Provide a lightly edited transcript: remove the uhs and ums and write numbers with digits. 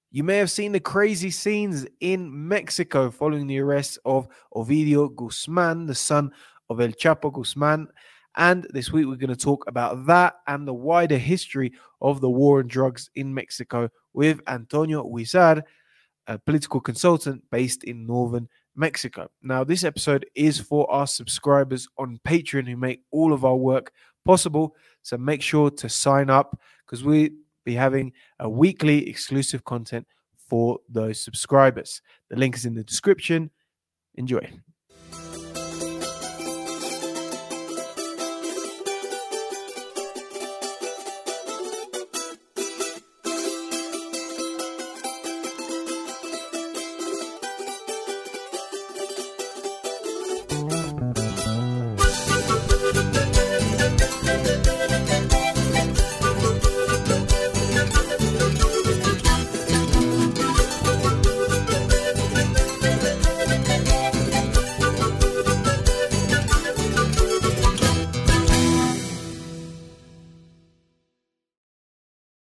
You may have seen the crazy scenes in Mexico following the arrest of Ovidio Guzman, the son of El Chapo Guzman. And this week we're going to talk about that and the wider history of the war on drugs in Mexico with Antonio Huizar, a political consultant based in northern Mexico. Now, this episode is for our subscribers on Patreon who make all of our work possible. So make sure to sign up because we'll be having a weekly exclusive content for those subscribers. The link is in the description. Enjoy.